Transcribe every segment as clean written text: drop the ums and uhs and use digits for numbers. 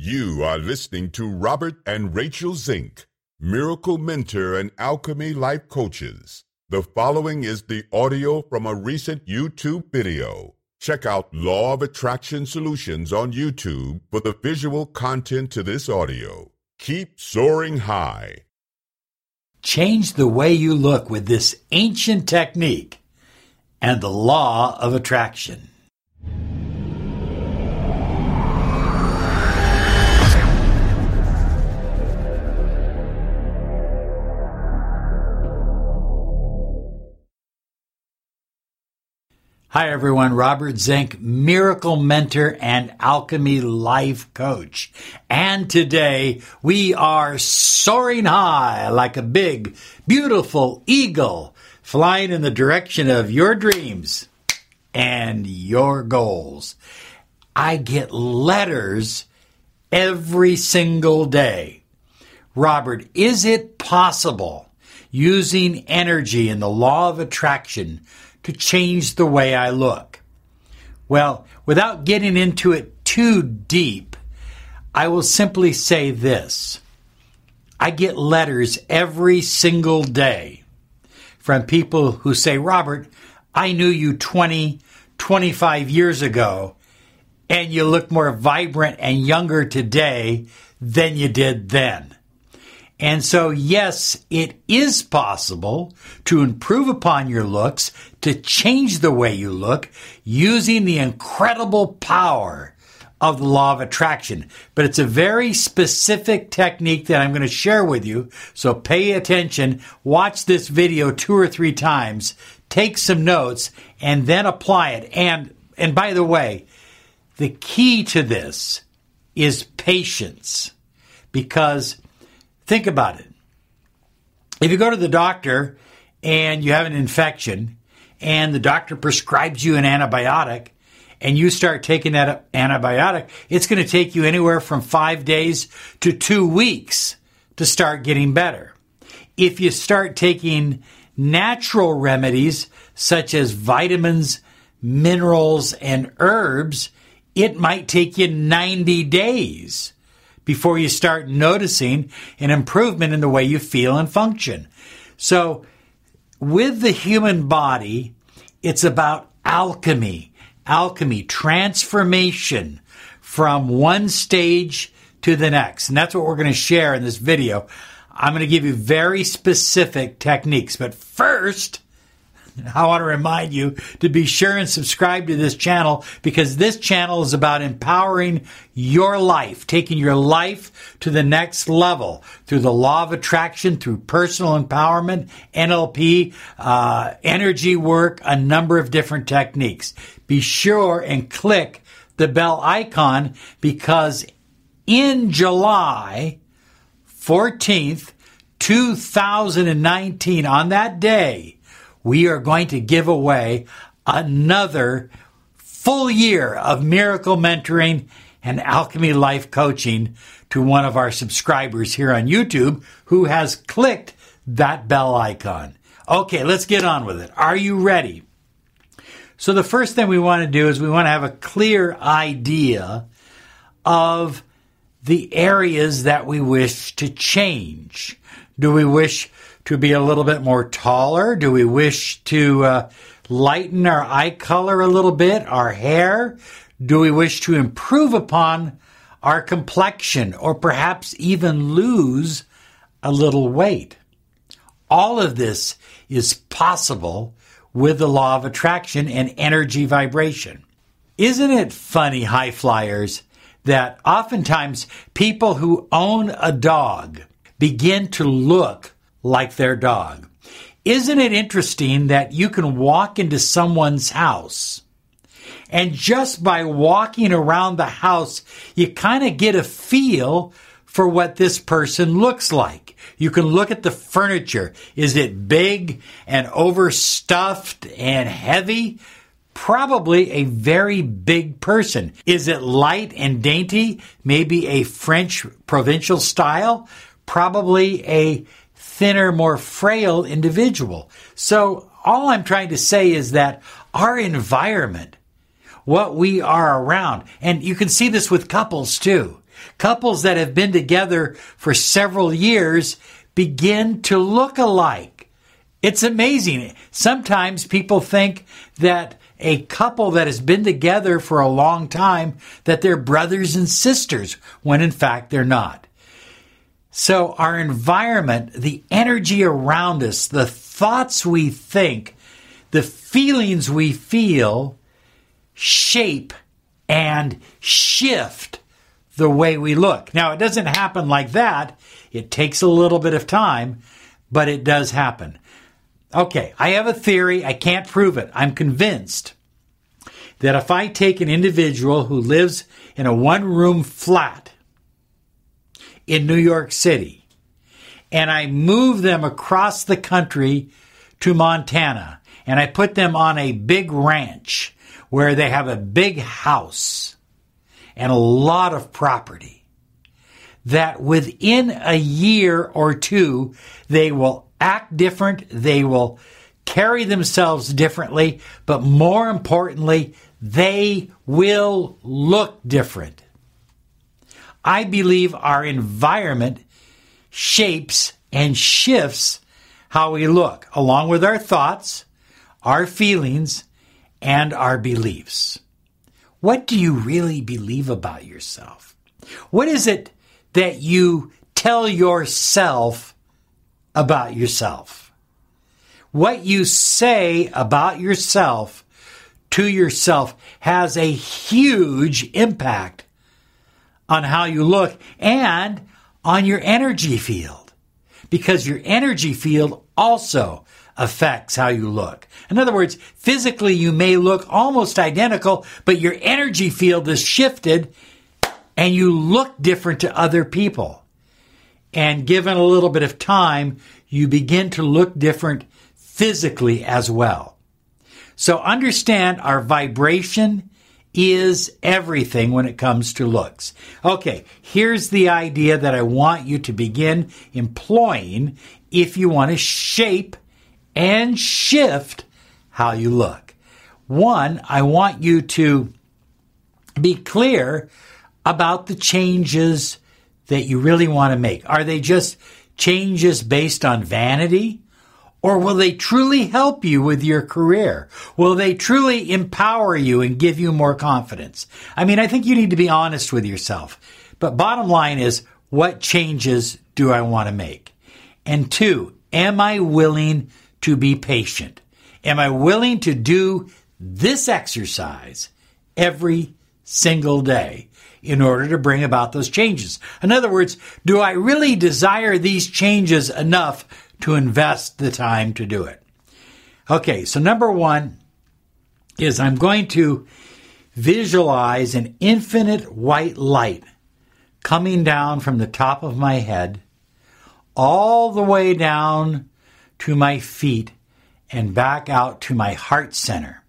You are listening to Robert and Rachel Zink, Miracle Mentor and Alchemy Life Coaches. The following is the audio from a recent YouTube video. Check out Law of Attraction Solutions on YouTube for the visual content to this audio. Keep soaring high. Change the way you look with this ancient technique and the law of attraction. Hi everyone, Robert Zink, Miracle Mentor and Alchemy Life Coach. And today we are soaring high like a big, beautiful eagle flying in the direction of your dreams and your goals. I get letters every single day. Robert, is it possible using energy and the law of attraction to change the way I look? Well, without getting into it too deep, I will simply say this. I get letters every single day from people who say, Robert, I knew you 20, 25 years ago, and you look more vibrant and younger today than you did then. And so, yes, it is possible to improve upon your looks, to change the way you look, using the incredible power of the law of attraction. But it's a very specific technique that I'm going to share with you. So pay attention, watch this video 2 or 3 times, take some notes, and then apply it. And by the way, the key to this is patience, because think about it. If you go to the doctor and you have an infection and the doctor prescribes you an antibiotic and you start taking that antibiotic, it's going to take you anywhere from 5 days to 2 weeks to start getting better. If you start taking natural remedies such as vitamins, minerals, and herbs, it might take you 90 days before you start noticing an improvement in the way you feel and function. So with the human body, it's about alchemy, transformation from one stage to the next. And that's what we're going to share in this video. I'm going to give you very specific techniques. But first, I want to remind you to be sure and subscribe to this channel, because this channel is about empowering your life, taking your life to the next level through the law of attraction, through personal empowerment, NLP, energy work, a number of different techniques. Be sure and click the bell icon, because in July 14th, 2019, on that day, we are going to give away another full year of miracle mentoring and alchemy life coaching to one of our subscribers here on YouTube who has clicked that bell icon. Okay, let's get on with it. Are you ready? So the first thing we want to do is we want to have a clear idea of the areas that we wish to change. Do we wish to be a little bit more taller? Do we wish to lighten our eye color a little bit, our hair? Do we wish to improve upon our complexion, or perhaps even lose a little weight? All of this is possible with the law of attraction and energy vibration. Isn't it funny, high flyers, that oftentimes people who own a dog begin to look like their dog? Isn't it interesting that you can walk into someone's house, and just by walking around the house, you kind of get a feel for what this person looks like? You can look at the furniture. Is it big and overstuffed and heavy? Probably a very big person. Is it light and dainty? Maybe a French provincial style? Probably a thinner, more frail individual. So all I'm trying to say is that our environment, what we are around, and you can see this with couples too. Couples that have been together for several years begin to look alike. It's amazing. Sometimes people think that a couple that has been together for a long time, that they're brothers and sisters, when in fact they're not. So our environment, the energy around us, the thoughts we think, the feelings we feel, shape and shift the way we look. Now, it doesn't happen like that. It takes a little bit of time, but it does happen. Okay, I have a theory. I can't prove it. I'm convinced that if I take an individual who lives in a one-room flat in New York City and I move them across the country to Montana and I put them on a big ranch where they have a big house and a lot of property, that within a year or two, they will act different, they will carry themselves differently, but more importantly, they will look different. I believe our environment shapes and shifts how we look, along with our thoughts, our feelings, and our beliefs. What do you really believe about yourself? What is it that you tell yourself about yourself? What you say about yourself to yourself has a huge impact on how you look and on your energy field, because your energy field also affects how you look. In other words, physically you may look almost identical, but your energy field is shifted and you look different to other people. And given a little bit of time, you begin to look different physically as well. So understand our vibration is everything when it comes to looks. Okay, here's the idea that I want you to begin employing if you want to shape and shift how you look. One, I want you to be clear about the changes that you really want to make. Are they just changes based on vanity? Or will they truly help you with your career? Will they truly empower you and give you more confidence? I mean, I think you need to be honest with yourself. But bottom line is, what changes do I want to make? And two, am I willing to be patient? Am I willing to do this exercise every single day in order to bring about those changes? In other words, do I really desire these changes enough to invest the time to do it? Okay, so number one is I'm going to visualize an infinite white light coming down from the top of my head all the way down to my feet and back out to my heart center.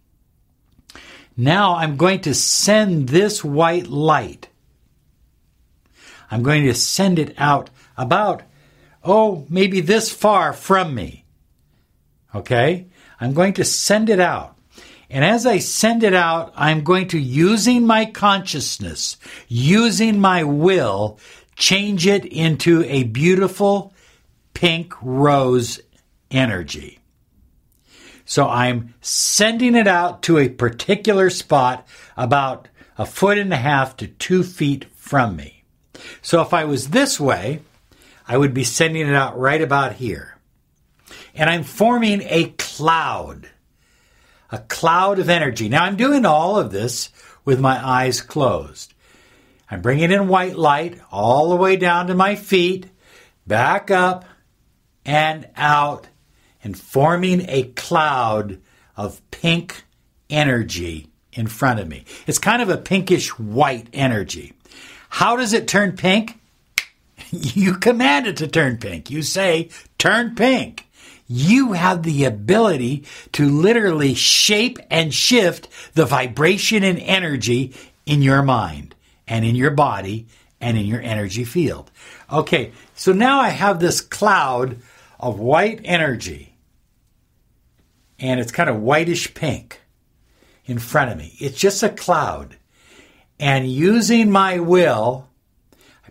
Now I'm going to send this white light. I'm going to send it out about, maybe this far from me. Okay? I'm going to send it out. And as I send it out, I'm going to, using my consciousness, using my will, change it into a beautiful pink rose energy. So I'm sending it out to a particular spot about 1.5 to 2 feet from me. So if I was this way, I would be sending it out right about here. And I'm forming a cloud of energy. Now I'm doing all of this with my eyes closed. I'm bringing in white light all the way down to my feet, back up and out, and forming a cloud of pink energy in front of me. It's kind of a pinkish white energy. How does it turn pink? You command it to turn pink. You say, turn pink. You have the ability to literally shape and shift the vibration and energy in your mind and in your body and in your energy field. Okay, so now I have this cloud of white energy, and it's kind of whitish pink in front of me. It's just a cloud. And using my will,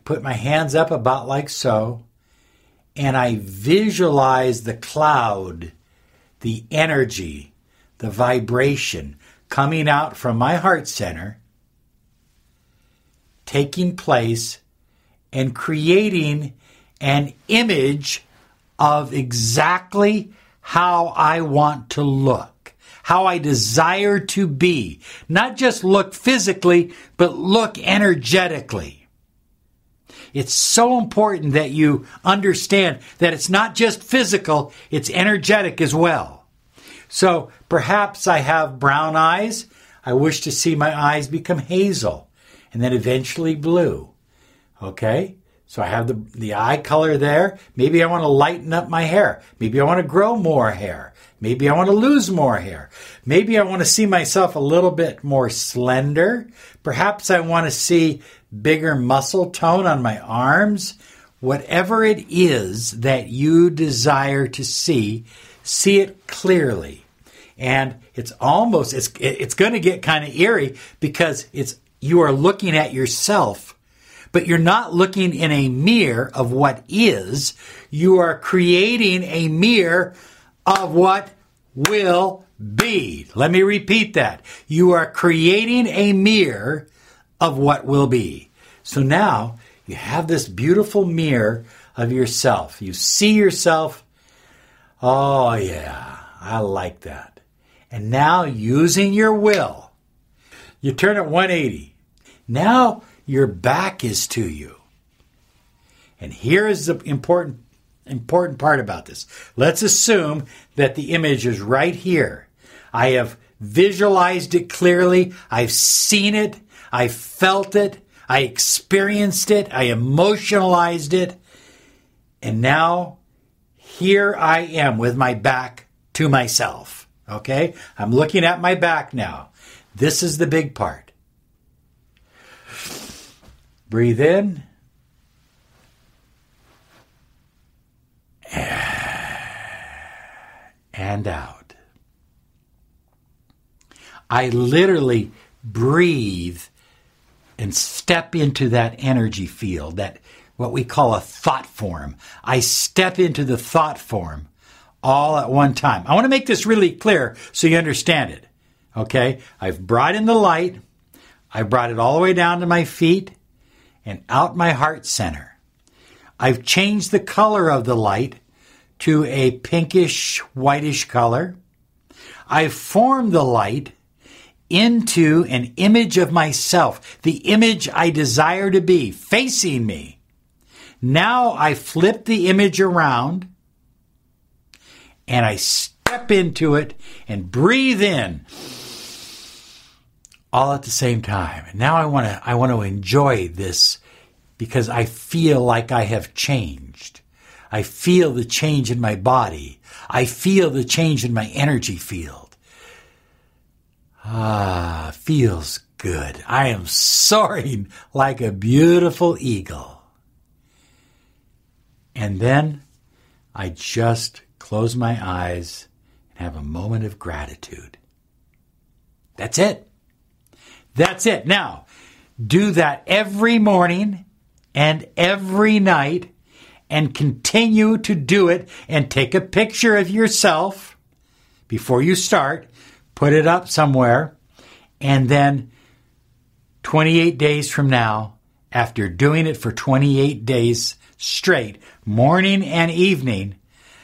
put my hands up about like so, and I visualize the cloud, the energy, the vibration coming out from my heart center, taking place and creating an image of exactly how I want to look, how I desire to be. Not just look physically, but look energetically. It's so important that you understand that it's not just physical, it's energetic as well. So perhaps I have brown eyes. I wish to see my eyes become hazel and then eventually blue. Okay? So I have the eye color there. Maybe I want to lighten up my hair. Maybe I want to grow more hair. Maybe I want to lose more hair. Maybe I want to see myself a little bit more slender. Perhaps I want to see bigger muscle tone on my arms. Whatever it is that you desire to see it clearly. And it's going to get kind of eerie because you are looking at yourself, but you're not looking in a mirror of what is. You are creating a mirror of what will be. Let me repeat that. You are creating a mirror of what will be. So now you have this beautiful mirror of yourself. You see yourself. Oh yeah, I like that. And now using your will, you turn it 180. Now your back is to you. And here is the important part about this. Let's assume that the image is right here. I have visualized it clearly. I've seen it. I felt it. I experienced it. I emotionalized it. And now here I am with my back to myself. Okay? I'm looking at my back now. This is the big part. Breathe in. And out. I literally breathe and step into that energy field, that what we call a thought form. I step into the thought form all at one time. I want to make this really clear so you understand it. Okay? I've brought in the light. I brought it all the way down to my feet and out my heart center. I've changed the color of the light to a pinkish, whitish color. I've formed the light into an image of myself, the image I desire to be, facing me. Now I flip the image around and I step into it and breathe in all at the same time. And now I want to enjoy this because I feel like I have changed. I feel the change in my body. I feel the change in my energy field. Feels good. I am soaring like a beautiful eagle. And then I just close my eyes and have a moment of gratitude. That's it. That's it. Now, do that every morning and every night and continue to do it, and take a picture of yourself before you start. Put it up somewhere, and then 28 days from now, after doing it for 28 days straight, morning and evening,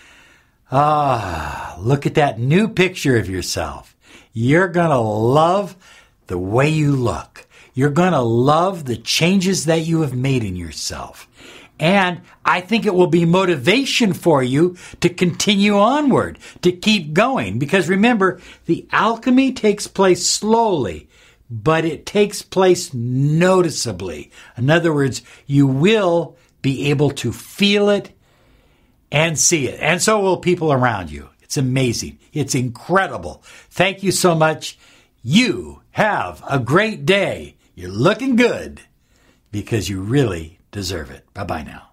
look at that new picture of yourself. You're going to love the way you look. You're going to love the changes that you have made in yourself. And I think it will be motivation for you to continue onward, to keep going. Because remember, the alchemy takes place slowly, but it takes place noticeably. In other words, you will be able to feel it and see it. And so will people around you. It's amazing. It's incredible. Thank you so much. You have a great day. You're looking good because you really deserve it. Bye-bye now.